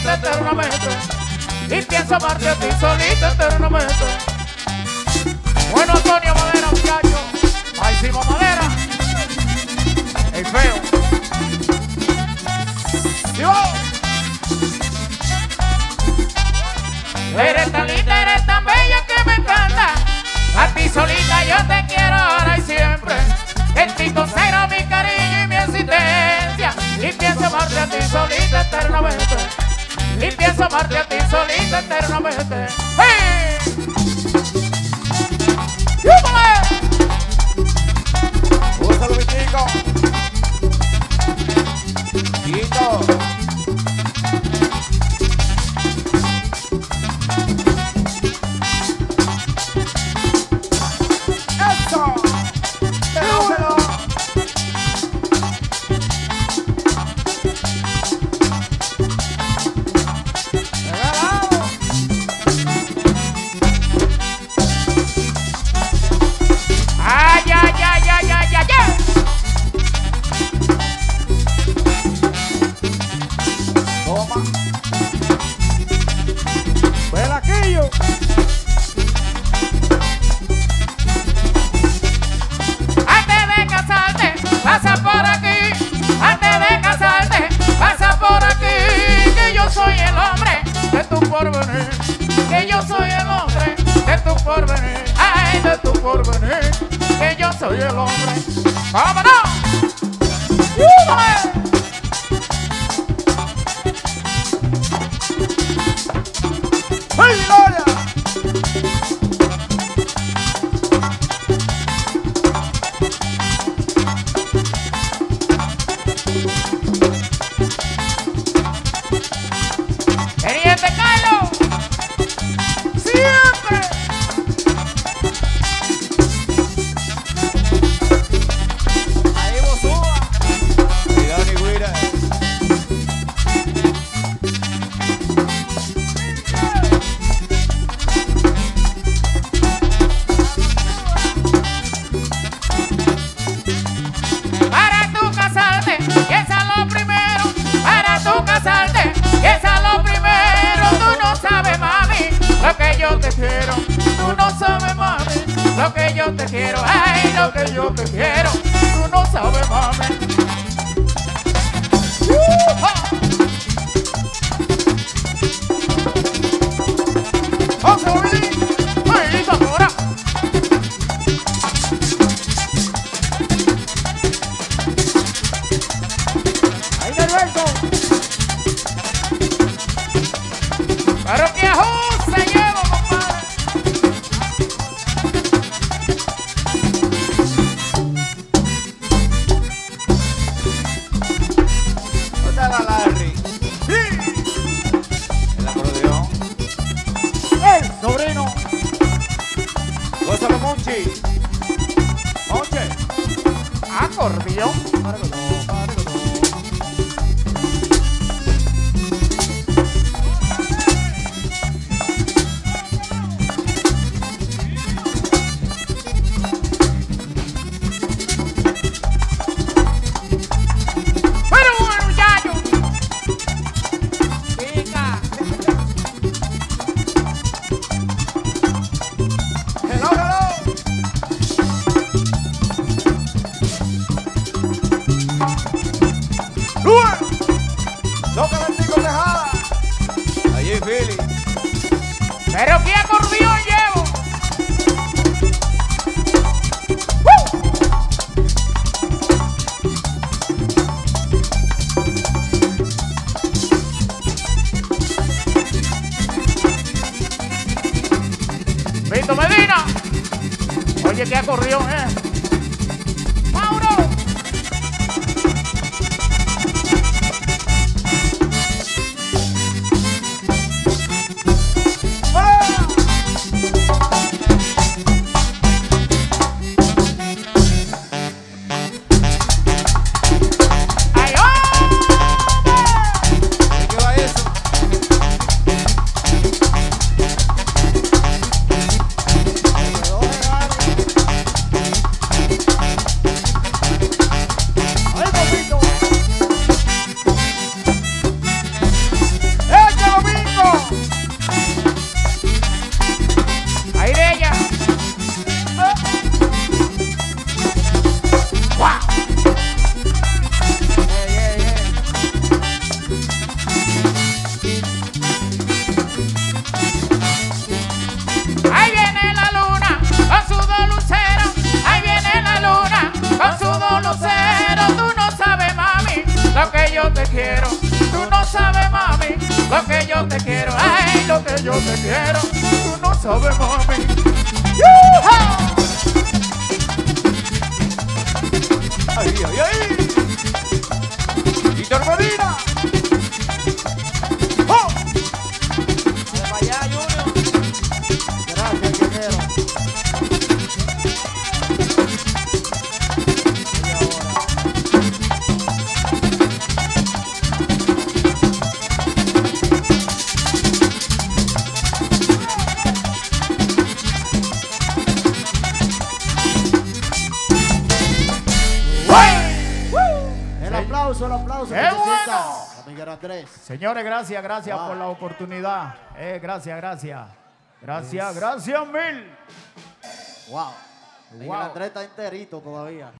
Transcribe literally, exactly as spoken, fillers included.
solita eternamente. Y pienso amarte a ti solita eternamente. Bueno, Antonio Madera, muchacho. Ahí Simón Madera. El feo. ¡Yo! Eres tan linda, eres tan bella que me encanta. A ti solita yo te quiero ahora y siempre. En ti consagra mi cariño y mi existencia. Y pienso amarte a ti solita eternamente. Y pienso amarte a ti solita eternamente. ¡Hey! ¡Yúbale! ¡Úsalo, mi chico! ¡Chico! ¡Eso! ¡Pero, ¡Ay, ay, ay, ay, ay, ay, ay! Toma. Velaquillo. Antes de casarte, pasa por aquí. Antes de casarte, pasa por aquí. Que yo soy el hombre de tu porvenir. Que yo soy el hombre de tu porvenir. Ay, de tu porvenir. Que yo soy el hombre. ¡Vámonos! ¡Yúbale! ¡Ay, Gloria! ¡Teniente Carlos! ¡Siempre! Ahí vos suba. Cuidado, ni güira. Para tú casarte, piensa lo primero. Para tú casarte, piensa lo primero. Tú no sabes, mami, lo que yo te quiero. Tú no sabes, mami, lo que yo te quiero. Ay, lo que yo te quiero. Tú no sabes, mami. ¡Yuja! ¡José Luis! ¡Ay, ahora! Ahí te Alberto. ¡Pero que ajuste se lleva, compadre! ¿Dónde está la Larry? El acordeón. El sobrino. Gózalo, Monchi. Monche. Acordeón. Pero bueno, muchacho. Chica. Hello, hello. Toca el chico Tejada. Allí en Philly. Pero qué acordeón llevo. Vito Medina. Oye, qué acordeón, eh. Mauro. ¡Ay, hombre! ¿De qué va eso? te quiero, ay, lo que yo te quiero, tú no sabes, mami. Ay, ay, ay. Víctor Medina. ¡Oh! Para allá, Junior. Gracias, guerrero. El aplauso, el aplauso. ¡Qué bueno! Miguel Andrés. Señores, gracias, gracias Wow. por la oportunidad. Eh, gracias, gracias. Gracias, gracias mil. Wow. Miguel Wow. Andrés está enterito todavía.